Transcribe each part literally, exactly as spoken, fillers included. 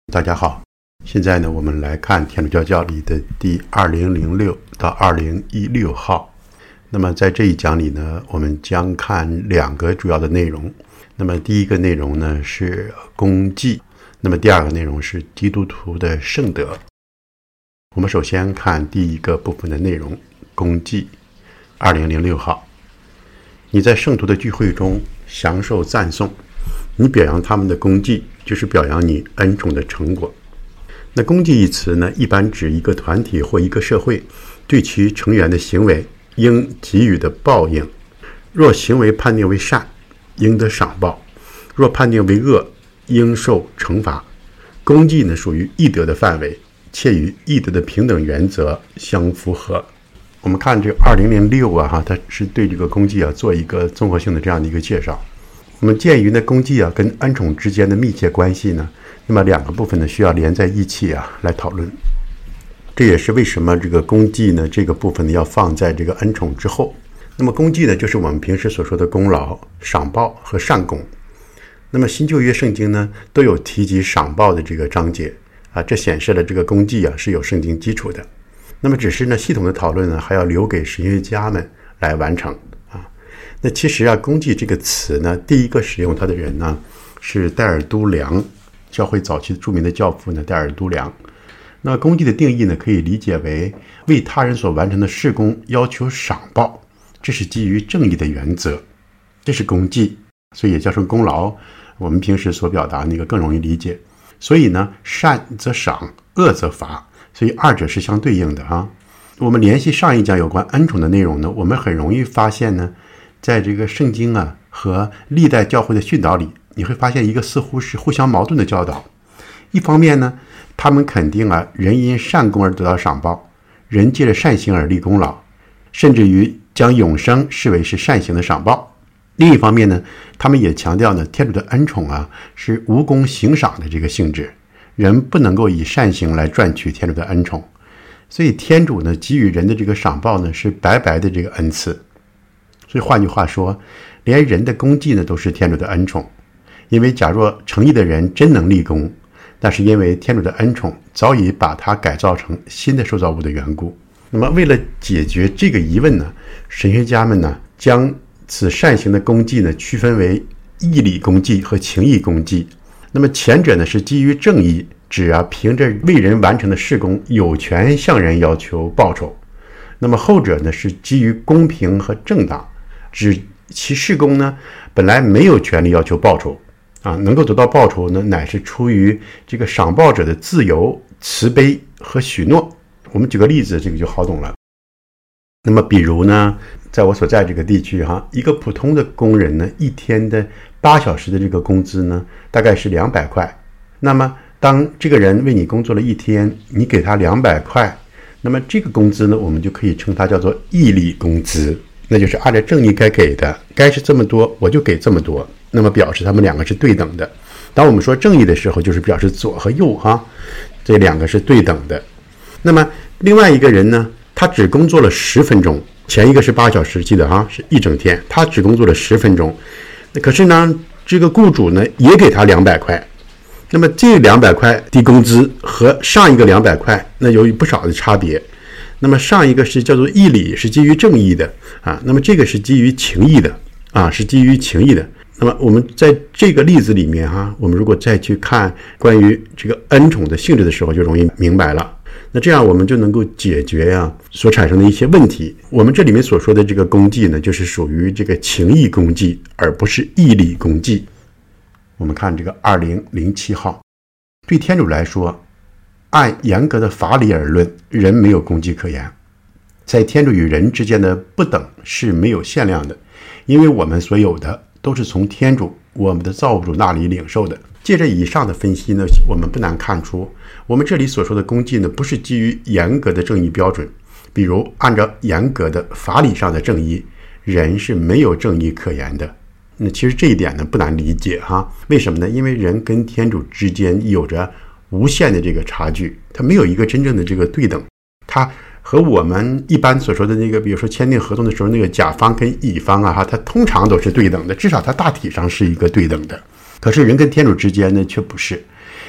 大家好，现在呢，我们来看天主教教理的第二零零六到二零一六号。那么在这一讲里呢，我们将看两个主要的内容。那么第一个内容呢是公祭，那么第二个内容是基督徒的圣德。我们首先看第一个部分的内容，公祭。二零零六号，你在圣徒的聚会中享受赞颂，你表扬他们的功绩，就是表扬你恩宠的成果。那功绩一词呢，一般指一个团体或一个社会对其成员的行为应给予的报应。若行为判定为善，应得赏报；若判定为恶，应受惩罚。功绩呢，属于义德的范围，且与义德的平等原则相符合。我们看这个二零零六啊，哈，它是对这个功绩啊做一个综合性的这样的一个介绍。我们鉴于呢功绩啊跟恩宠之间的密切关系呢，那么两个部分呢需要连在一起啊来讨论。这也是为什么这个功绩呢这个部分呢要放在这个恩宠之后。那么功绩呢就是我们平时所说的功劳、赏报和善功。那么新旧约圣经呢都有提及赏报的这个章节啊，这显示了这个功绩啊是有圣经基础的。那么只是呢系统的讨论呢还要留给神学家们来完成啊。那其实啊功绩这个词呢，第一个使用它的人呢是戴尔都良，教会早期著名的教父呢戴尔都良。那功绩的定义呢可以理解为为他人所完成的事工要求赏报，这是基于正义的原则，这是功绩，所以也叫成功劳。我们平时所表达那个更容易理解。所以呢善则赏，恶则罚，所以二者是相对应的啊。我们联系上一讲有关恩宠的内容呢，我们很容易发现呢，在这个圣经啊和历代教会的训导里，你会发现一个似乎是互相矛盾的教导。一方面呢，他们肯定啊人因善功而得到赏报，人借着善行而立功劳，甚至于将永生视为是善行的赏报。另一方面呢，他们也强调呢天主的恩宠啊是无功行赏的这个性质，人不能够以善行来赚取天主的恩宠，所以天主呢给予人的这个赏报呢是白白的这个恩赐。所以换句话说，连人的功绩呢都是天主的恩宠。因为假若诚意的人真能立功，那是因为天主的恩宠早已把他改造成新的受造物的缘故。那么为了解决这个疑问呢，神学家们呢将此善行的功绩呢区分为义理功绩和情义功绩。那么前者呢是基于正义，指啊凭着为人完成的事工有权向人要求报酬。那么后者呢是基于公平和正当，指其事工呢本来没有权利要求报酬啊，能够得到报酬呢乃是出于这个赏报者的自由、慈悲和许诺。我们举个例子，这个就好懂了。那么比如呢，在我所在这个地区哈，一个普通的工人呢，一天的八小时的这个工资呢，大概是两百块。那么当这个人为你工作了一天，你给他两百块，那么这个工资呢，我们就可以称它叫做义理工资，那就是按照正义该给的，该是这么多我就给这么多，那么表示他们两个是对等的。当我们说正义的时候，就是表示左和右哈，这两个是对等的。那么另外一个人呢，他只工作了十分钟，前一个是八小时，记得哈，是一整天，他只工作了十分钟。可是呢，这个雇主呢也给他两百块，那么这两百块的工资和上一个两百块，那有不少的差别。那么上一个是叫做义理，是基于正义的啊，那么这个是基于情义的啊，是基于情义的。那么我们在这个例子里面哈，我们如果再去看关于这个恩宠的性质的时候，就容易明白了。那这样我们就能够解决呀、啊、所产生的一些问题。我们这里面所说的这个功绩呢，就是属于这个情义功绩，而不是义理功绩。我们看这个二零零七号，对天主来说，按严格的法理而论，人没有功绩可言。在天主与人之间的不等是没有限量的，因为我们所有的都是从天主我们的造物主那里领受的。借着以上的分析呢，我们不难看出，我们这里所说的功绩呢，不是基于严格的正义标准。比如按照严格的法理上的正义，人是没有正义可言的。那其实这一点呢不难理解哈，为什么呢？因为人跟天主之间有着无限的这个差距，它没有一个真正的这个对等。它和我们一般所说的那个，比如说签订合同的时候，那个甲方跟乙方啊，它通常都是对等的，至少它大体上是一个对等的。可是人跟天主之间呢却不是，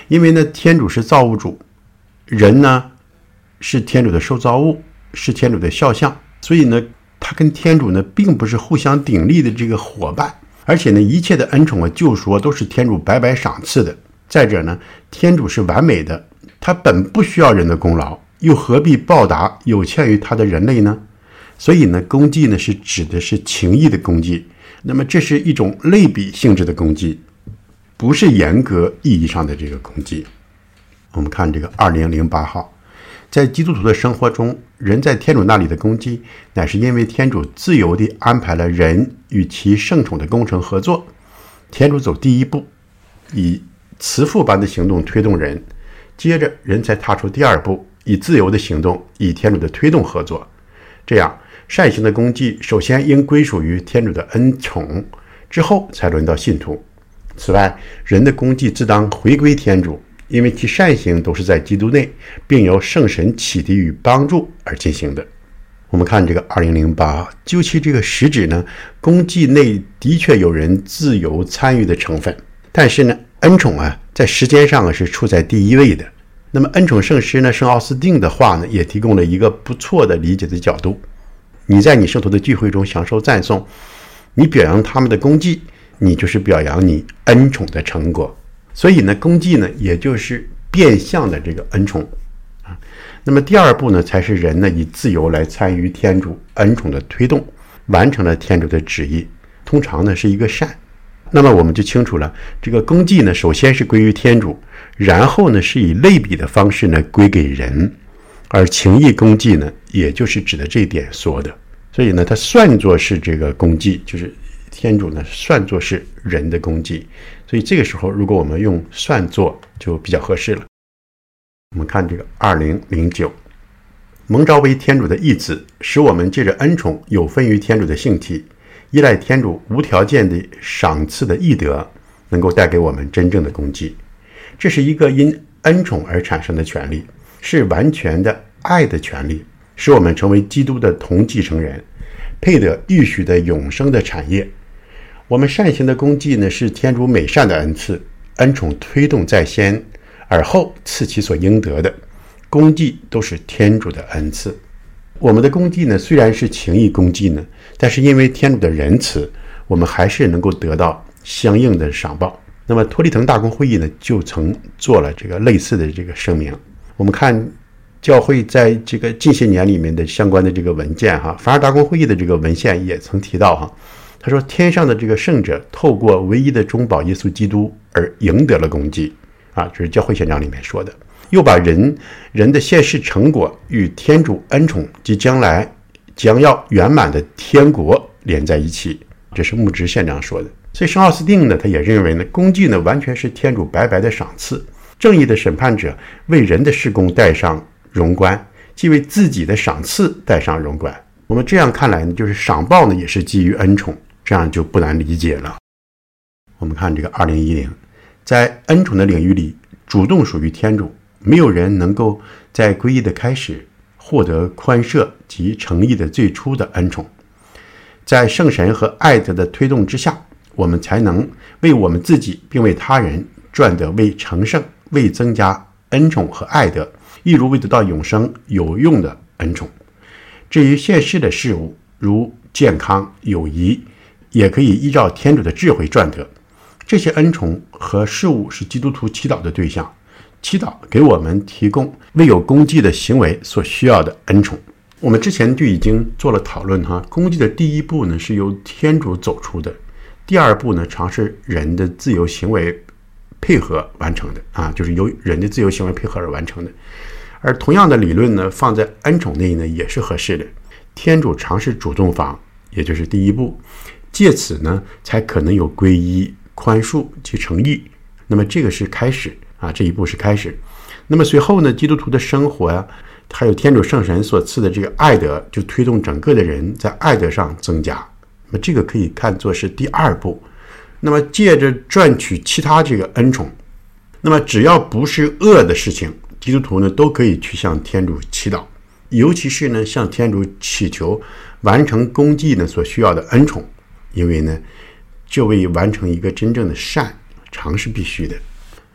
因为呢，天主是造物主，人呢是天主的受造物，是天主的肖像，所以呢，他跟天主呢并不是互相鼎立的这个伙伴，而且呢，一切的恩宠和救赎都是天主白白赏赐的。再者呢，天主是完美的，他本不需要人的功劳，又何必报答有欠于他的人类呢？所以呢，功绩呢是指的是情义的功绩，那么这是一种类比性质的功绩，不是严格意义上的这个功绩。我们看这个二零零八号，在基督徒的生活中，人在天主那里的功绩，乃是因为天主自由地安排了人与其圣宠的工程合作。天主走第一步，以慈父般的行动推动人，接着人才踏出第二步，以自由的行动与天主的推动合作。这样善行的功绩首先应归属于天主的恩宠，之后才轮到信徒。此外，人的功绩自当回归天主，因为其善行都是在基督内，并由圣神启迪与帮助而进行的。我们看这个二零零八，究其这个实质呢，功绩内的确有人自由参与的成分，但是呢，恩宠啊，在时间上是处在第一位的。那么恩宠圣师呢，圣奥斯定的话呢，也提供了一个不错的理解的角度。你在你圣徒的聚会中享受赞颂，你表扬他们的功绩，你就是表扬你恩宠的成果。所以呢，功绩呢，也就是变相的这个恩宠啊。那么第二步呢，才是人呢以自由来参与天主恩宠的推动，完成了天主的旨意，通常呢是一个善。那么我们就清楚了，这个功绩呢，首先是归于天主，然后呢是以类比的方式呢归给人，而情义功绩呢，也就是指的这一点说的。所以呢，它算作是这个功绩，就是天主呢算作是人的功绩。所以这个时候，如果我们用算作就比较合适了。我们看这个二零零九，蒙召为天主的义子，使我们借着恩宠有分于天主的性体，依赖天主无条件的赏赐的义德，能够带给我们真正的功绩。这是一个因恩宠而产生的权利，是完全的爱的权利，使我们成为基督的同继承人，配得预许的永生的产业。我们善行的功绩呢，是天主美善的恩赐，恩宠推动在先，而后赐其所应得的。功绩都是天主的恩赐。我们的功绩呢，虽然是情义功绩呢，但是因为天主的仁慈，我们还是能够得到相应的赏报。那么托利滕大公会议呢，就曾做了这个类似的这个声明。我们看教会在这个近些年里面的相关的这个文件哈，凡尔大公会议的这个文献也曾提到哈，他说天上的这个圣者透过唯一的中保耶稣基督而赢得了功绩啊，这是教会宪章里面说的。又把人人的现世成果与天主恩宠及将来将要圆满的天国连在一起，这是牧职宪章说的。所以圣奥斯定呢，他也认为呢，功绩呢完全是天主白白的赏赐，正义的审判者为人的事工戴上荣冠，即为自己的赏赐戴上荣冠。我们这样看来呢，就是赏报呢也是基于恩宠，这样就不难理解了。我们看这个二零一零，在恩宠的领域里，主动属于天主，没有人能够在皈依的开始获得宽赦及诚意的最初的恩宠。在圣神和爱德的推动之下，我们才能为我们自己并为他人赚得为成圣、为增加恩宠和爱德，亦如为得到永生有用的恩宠。至于现世的事物，如健康、友谊，也可以依照天主的智慧赚得。这些恩宠和事物是基督徒祈祷的对象，祈祷给我们提供为有功绩的行为所需要的恩宠。我们之前就已经做了讨论哈，功绩的第一步呢是由天主走出的，第二步呢常是人的自由行为配合完成的啊，就是由人的自由行为配合而完成的。而同样的理论呢，放在恩宠内呢也是合适的。天主常是主动方，也就是第一步，借此呢才可能有皈依、宽恕及诚意。那么这个是开始啊，这一步是开始。那么随后呢，基督徒的生活呀、啊，还有天主圣神所赐的这个爱德，就推动整个的人在爱德上增加。那么这个可以看作是第二步。那么借着赚取其他这个恩宠，那么只要不是恶的事情，基督徒呢都可以去向天主祈祷，尤其是呢向天主祈求完成功绩呢所需要的恩宠，因为呢这为完成一个真正的善常是必须的。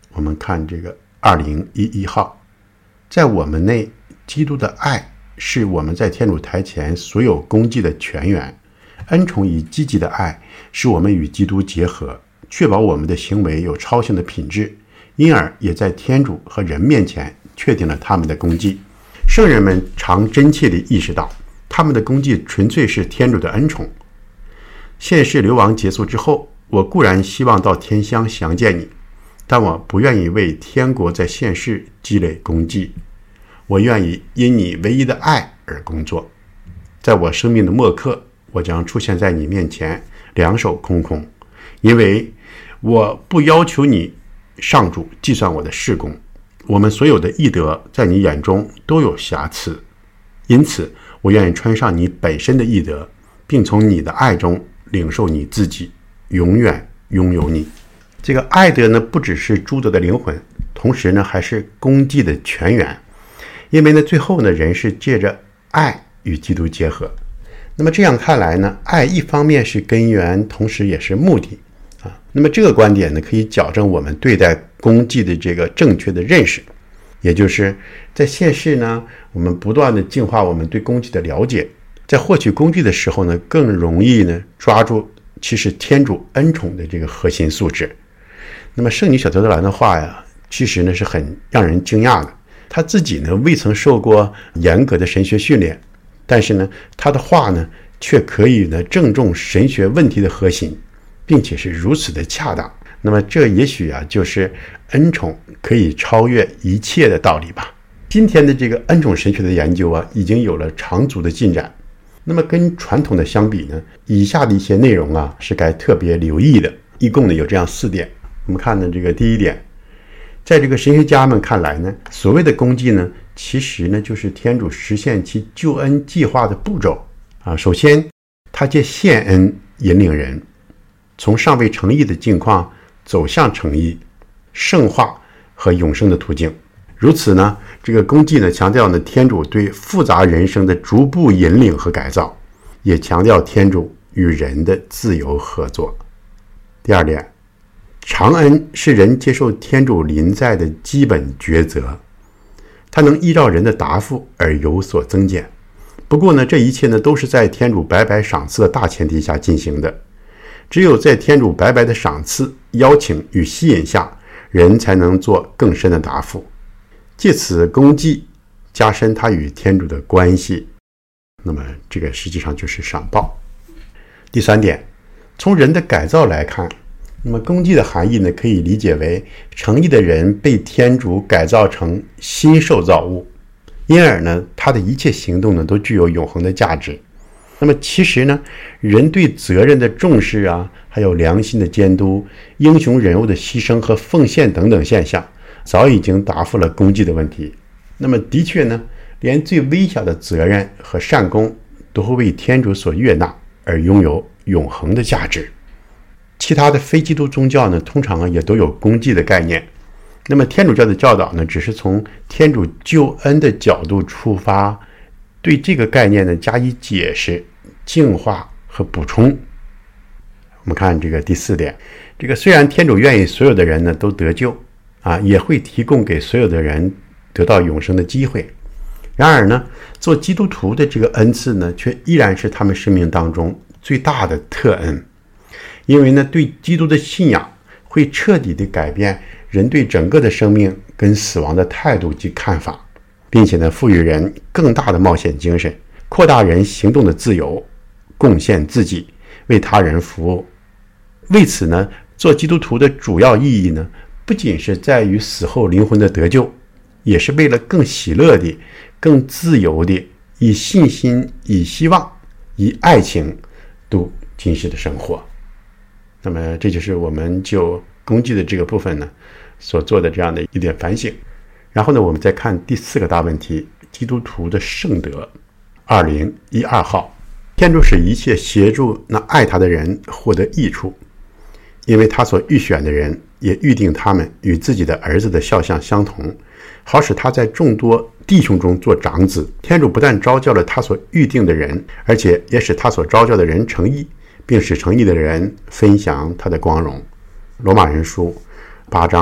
我们看这个二零一一号，在我们内，基督的爱是我们在天主台前所有功绩的泉源。恩宠与积极的爱使我们与基督结合，确保我们的行为有超性的品质，因而也在天主和人面前确定了他们的功绩。圣人们常真切地意识到，他们的功绩纯粹是天主的恩宠。现世流亡结束之后，我固然希望到天乡详见你，但我不愿意为天国在现世积累功绩，我愿意因你唯一的爱而工作。在我生命的末刻，我将出现在你面前，两手空空，因为我不要求你上主计算我的事工，我们所有的义德在你眼中都有瑕疵，因此我愿意穿上你本身的义德，并从你的爱中领受你自己，永远拥有你。这个爱德呢，不只是诸德的灵魂，同时呢，还是功绩的泉源。因为呢，最后呢，人是借着爱与基督结合。那么这样看来呢，爱一方面是根源，同时也是目的啊。那么这个观点呢，可以矫正我们对待功绩的这个正确的认识，也就是在现世呢，我们不断的净化我们对功绩的了解，在获取功绩的时候呢，更容易呢抓住其实天主恩宠的这个核心素质。那么圣女小德兰的话呀，其实呢是很让人惊讶的。他自己呢未曾受过严格的神学训练，但是呢他的话呢却可以呢正中神学问题的核心，并且是如此的恰当。那么这也许啊就是恩宠可以超越一切的道理吧。今天的这个恩宠神学的研究啊已经有了长足的进展。那么跟传统的相比呢，以下的一些内容啊是该特别留意的，一共呢有这样四点。我们看呢这个第一点，在这个神学家们看来呢，所谓的功绩呢，其实呢就是天主实现其救恩计划的步骤啊。首先，他借献恩引领人从尚未成义的境况走向成义、圣化和永生的途径。如此呢，这个功绩呢强调呢天主对复杂人生的逐步引领和改造，也强调天主与人的自由合作。第二点，长恩是人接受天主临在的基本抉择，它能依照人的答复而有所增减。不过呢，这一切呢都是在天主白白赏赐的大前提下进行的。只有在天主白白的赏赐、邀请与吸引下，人才能做更深的答复，借此功绩加深他与天主的关系。那么这个实际上就是赏报。第三点，从人的改造来看，那么功绩的含义呢，可以理解为成义的人被天主改造成新受造物，因而呢，他的一切行动呢都具有永恒的价值。那么其实呢，人对责任的重视啊，还有良心的监督、英雄人物的牺牲和奉献等等现象，早已经答复了功绩的问题。那么的确呢，连最微小的责任和善功都会为天主所悦纳，而拥有永恒的价值。其他的非基督宗教呢，通常啊也都有功绩的概念。那么天主教的教导呢，只是从天主救恩的角度出发，对这个概念呢加以解释、净化和补充。我们看这个第四点，这个虽然天主愿意所有的人呢都得救啊，也会提供给所有的人得到永生的机会。然而呢，做基督徒的这个恩赐呢，却依然是他们生命当中最大的特恩。因为呢，对基督的信仰会彻底地改变人对整个的生命跟死亡的态度及看法，并且呢，赋予人更大的冒险精神，扩大人行动的自由，贡献自己，为他人服务。为此呢，做基督徒的主要意义呢，不仅是在于死后灵魂的得救，也是为了更喜乐的、更自由的，以信心、以希望、以爱情度今世的生活。那么这就是我们就功绩的这个部分呢所做的这样的一点反省。然后呢，我们再看第四个大问题，基督徒的圣德。二零一二号，天主使一切协助那爱他的人获得益处，因为他所预选的人也预定他们与自己的儿子的肖像相同，好使他在众多弟兄中做长子。天主不但召叫了他所预定的人，而且也使他所召叫的人成义，并使成义的人分享他的光荣。罗马人书八章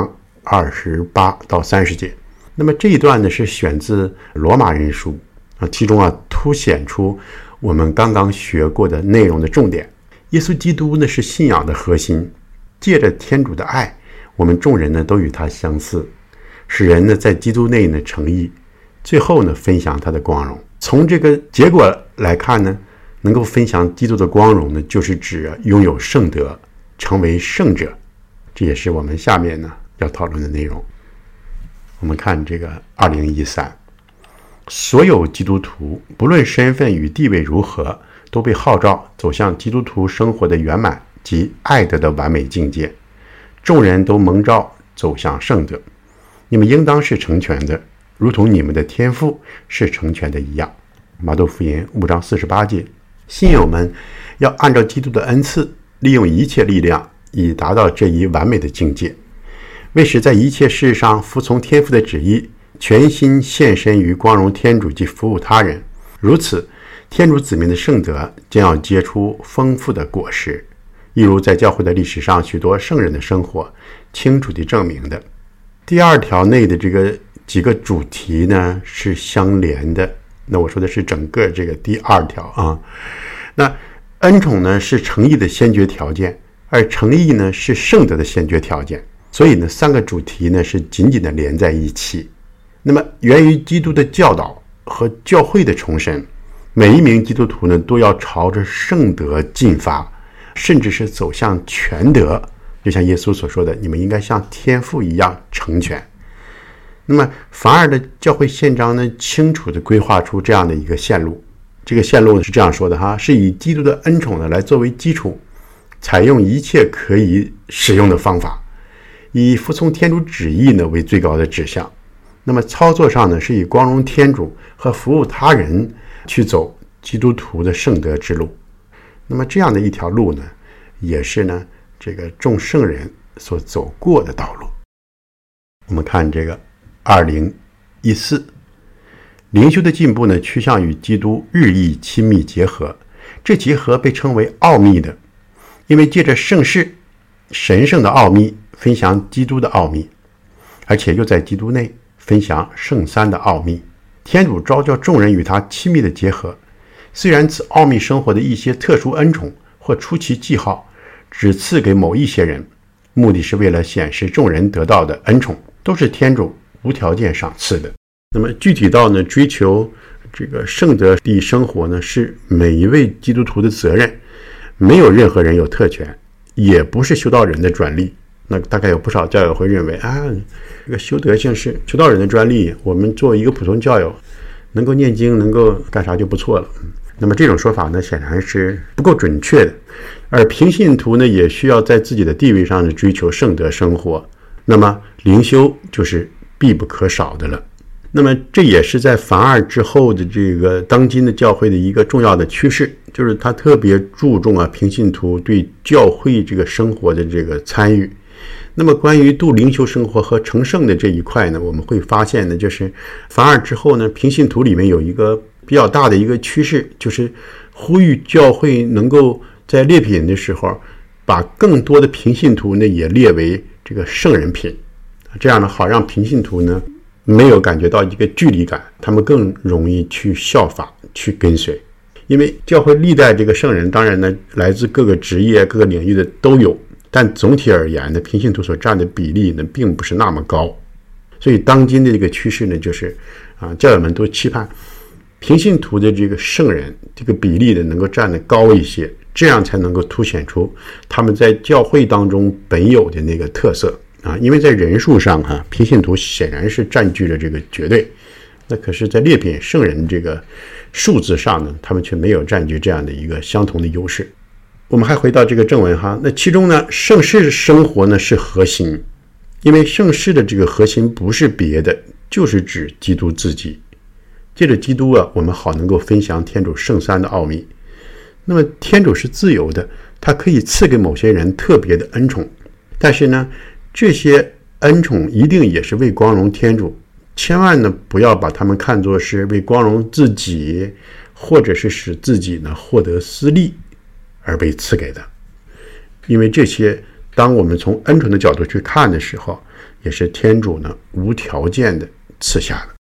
二十八到三十节。那么这一段呢是选自罗马人书啊，其中啊凸显出我们刚刚学过的内容的重点。耶稣基督呢是信仰的核心，借着天主的爱，我们众人呢都与他相似，使人呢在基督内呢成义，最后呢分享他的光荣。从这个结果来看呢，能够分享基督的光荣呢，就是指拥有圣德，成为圣者。这也是我们下面呢要讨论的内容。我们看这个二零一三，所有基督徒不论身份与地位如何，都被号召走向基督徒生活的圆满及爱德的完美境界。众人都蒙召走向圣德，你们应当是成全的，如同你们的天父是成全的一样。马窦福音五章四十八节。信友们要按照基督的恩赐，利用一切力量，以达到这一完美的境界，为使在一切事上服从天父的旨意，全心献身于光荣天主及服务他人。如此，天主子民的圣德将要结出丰富的果实，一如在教会的历史上许多圣人的生活清楚地证明的。第二条内的这个几个主题呢是相连的，那我说的是整个这个第二条啊。那恩宠呢是诚意的先决条件，而诚意呢是圣德的先决条件，所以呢三个主题呢是紧紧的连在一起。那么源于基督的教导和教会的重申，每一名基督徒呢都要朝着圣德进发，甚至是走向全德，就像耶稣所说的，你们应该像天父一样成全。那么凡尔的教会宪章呢清楚地规划出这样的一个线路，这个线路是这样说的哈，是以基督的恩宠呢来作为基础，采用一切可以使用的方法，以服从天主旨意呢为最高的指向。那么操作上呢是以光荣天主和服务他人去走基督徒的圣德之路。那么这样的一条路呢，也是呢这个众圣人所走过的道路。我们看这个二零一四，灵修的进步呢趋向与基督日益亲密结合，这结合被称为奥秘的，因为借着圣事神圣的奥秘分享基督的奥秘，而且又在基督内分享圣三的奥秘。天主召叫众人与他亲密的结合，虽然此奥秘生活的一些特殊恩宠或出奇记号只赐给某一些人，目的是为了显示众人得到的恩宠都是天主无条件赏赐的。那么具体到呢追求这个圣德的生活呢，是每一位基督徒的责任，没有任何人有特权，也不是修道人的专利。那大概有不少教友会认为啊，这个修德性是修道人的专利，我们作为一个普通教友能够念经能够干啥就不错了。那么这种说法呢显然是不够准确的，而平信徒呢也需要在自己的地位上呢追求圣德生活，那么灵修就是必不可少的了。那么这也是在梵二之后的这个当今的教会的一个重要的趋势，就是他特别注重啊平信徒对教会这个生活的这个参与。那么关于度灵修生活和成圣的这一块呢，我们会发现呢，就是梵二之后呢，平信徒里面有一个比较大的一个趋势，就是呼吁教会能够在列品的时候，把更多的平信徒呢也列为这个圣人品，这样呢好让平信徒呢没有感觉到一个距离感，他们更容易去效法去跟随。因为教会历代这个圣人当然呢来自各个职业各个领域的都有，但总体而言呢，平信徒所占的比例呢并不是那么高。所以当今的这个趋势呢，就是啊，教友们都期盼平信徒的这个圣人这个比例呢能够占得高一些，这样才能够凸显出他们在教会当中本有的那个特色啊。因为在人数上哈、啊，平信徒显然是占据了这个绝对，那可是在列品圣人这个数字上呢，他们却没有占据这样的一个相同的优势。我们还回到这个正文哈，那其中呢，圣事生活呢是核心，因为圣事的这个核心不是别的，就是指基督自己。借着基督啊，我们好能够分享天主圣三的奥秘。那么天主是自由的，他可以赐给某些人特别的恩宠，但是呢，这些恩宠一定也是为光荣天主，千万呢不要把他们看作是为光荣自己，或者是使自己呢获得私利而被赐给的。因为这些当我们从恩宠的角度去看的时候， 也是天主呢无条件的赐下的。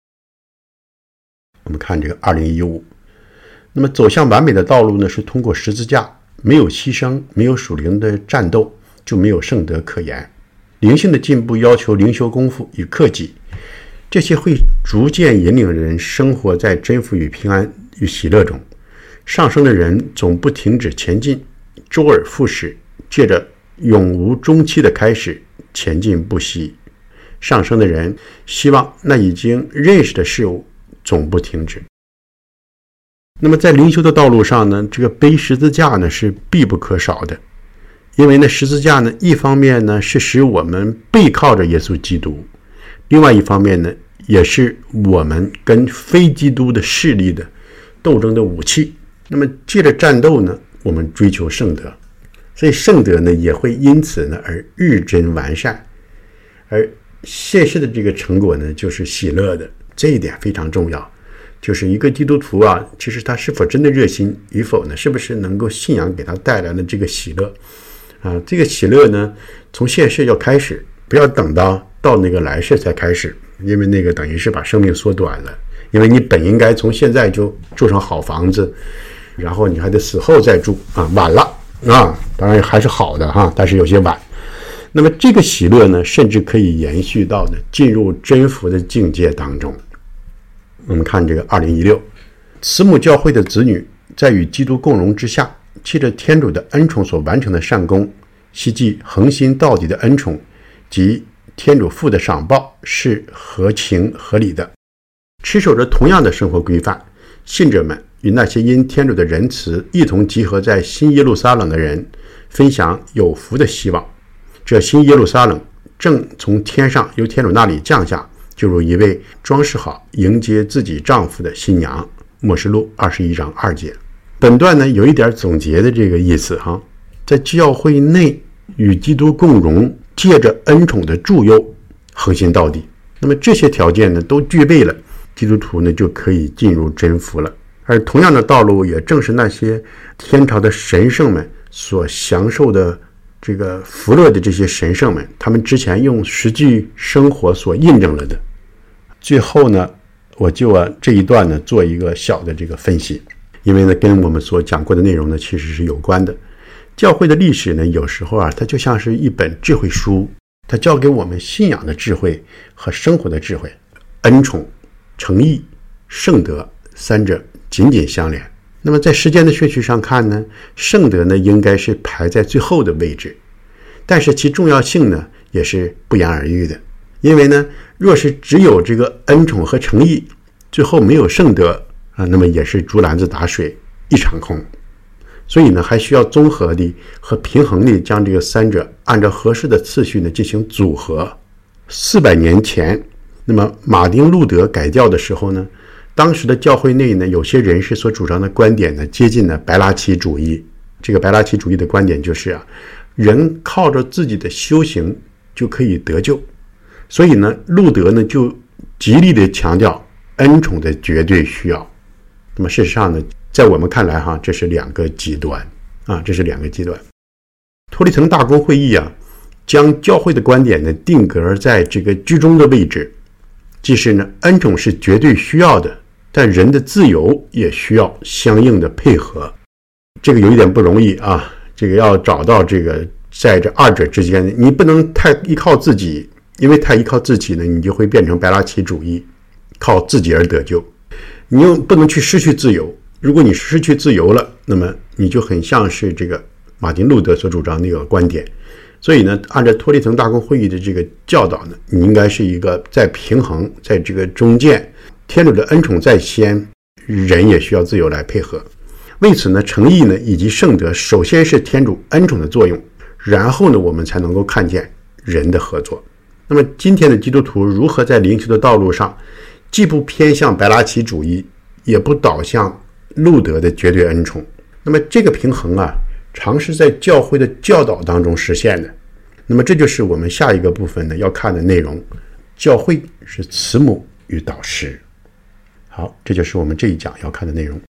我们看这个二零一五，那么走向完美的道路呢，是通过十字架，没有牺牲，没有属灵的战斗，就没有圣德可言。灵性的进步要求灵修功夫与克己，这些会逐渐引领人生活在真福与平安与喜乐中。上升的人总不停止前进，周而复始，借着永无终期的开始前进不息。上升的人希望那已经认识的事物总不停止。那么在灵修的道路上呢，这个背十字架呢是必不可少的，因为呢十字架呢一方面呢是使我们背靠着耶稣基督，另外一方面呢也是我们跟非基督的势力的斗争的武器。那么借着战斗呢，我们追求圣德，所以圣德呢也会因此呢而日臻完善，而现实的这个成果呢就是喜乐的。这一点非常重要，就是一个基督徒啊，其实他是否真的热心与否呢，是不是能够信仰给他带来的这个喜乐啊？这个喜乐呢从现世要开始，不要等到到那个来世才开始，因为那个等于是把生命缩短了，因为你本应该从现在就住上好房子，然后你还得死后再住啊，晚了啊，当然还是好的哈，但是有些晚。那么这个喜乐呢，甚至可以延续到呢进入真福的境界当中。我们看这个二零一六，慈母教会的子女在与基督共荣之下，借着天主的恩宠所完成的善功，希冀恒心到底的恩宠及天主父的赏报，是合情合理的。持守着同样的生活规范，信者们与那些因天主的仁慈一同集合在新耶路撒冷的人，分享有福的希望。这新耶路撒冷正从天上由天主那里降下，就如一位装饰好迎接自己丈夫的新娘。默示录二十一章二节。本段呢有一点总结的这个意思哈，在教会内与基督共荣，借着恩宠的助佑，恒心到底。那么这些条件呢都具备了，基督徒呢就可以进入真福了。而同样的道路也正是那些天朝的神圣们所享受的这个福乐的这些神圣们，他们之前用实际生活所印证了的。最后呢，我就啊这一段呢做一个小的这个分析，因为呢跟我们所讲过的内容呢其实是有关的。教会的历史呢有时候啊它就像是一本智慧书，它教给我们信仰的智慧和生活的智慧。恩宠、诚意、圣德三者紧紧相连。那么在时间的顺序上看呢，圣德呢应该是排在最后的位置，但是其重要性呢也是不言而喻的。因为呢若是只有这个恩宠和诚意，最后没有圣德啊，那么也是竹篮子打水一场空。所以呢还需要综合的和平衡的将这个三者按照合适的次序呢进行组合。四百年前，那么马丁路德改教的时候呢，当时的教会内呢，有些人士所主张的观点呢，接近了白拉奇主义。这个白拉奇主义的观点就是啊，人靠着自己的修行就可以得救。所以呢，路德呢就极力的强调恩宠的绝对需要。那么事实上呢，在我们看来哈，这是两个极端啊，这是两个极端。托利滕大公会议啊，将教会的观点呢定格在这个居中的位置，即是呢，恩宠是绝对需要的。但人的自由也需要相应的配合，这个有一点不容易啊。这个要找到这个在这二者之间，你不能太依靠自己，因为太依靠自己呢，你就会变成白拉奇主义，靠自己而得救。你又不能去失去自由，如果你失去自由了，那么你就很像是这个马丁路德所主张那个观点。所以呢，按照托利滕大公会议的这个教导呢，你应该是一个在平衡，在这个中间。天主的恩宠在先，人也需要自由来配合。为此呢，诚意呢以及圣德首先是天主恩宠的作用，然后呢我们才能够看见人的合作。那么今天的基督徒如何在灵修的道路上既不偏向白拉奇主义，也不导向路德的绝对恩宠？那么这个平衡啊，常是在教会的教导当中实现的。那么这就是我们下一个部分呢要看的内容。教会是慈母与导师。好，这就是我们这一讲要看的内容。